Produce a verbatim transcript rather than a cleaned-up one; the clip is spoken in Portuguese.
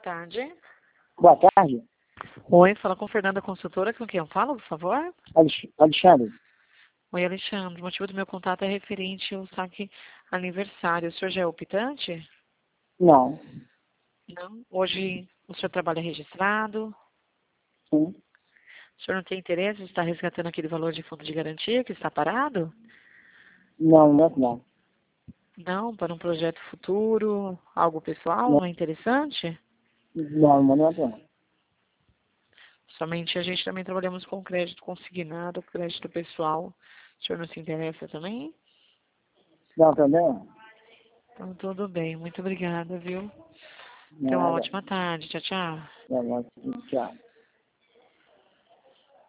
tarde. Boa tarde. Oi, fala com Fernanda Consultora, com quem eu falo, por favor? Alex- Alexandre. Oi, Alexandre. O motivo do meu contato é referente ao saque aniversário. O senhor já é optante? Não. Não. Hoje o senhor trabalha registrado? Sim. O senhor não tem interesse em estar resgatando aquele valor de fundo de garantia que está parado? Não, não, não. Não, para um projeto futuro, algo pessoal, Não, não é interessante? não, não, não, não. Somente a gente também trabalhamos com crédito consignado, crédito pessoal. O senhor não se interessa também? Não, também não. Então, tudo bem. Muito obrigada, viu? Tenha uma Nada. ótima tarde. Tchau, tchau. Não, não, tchau.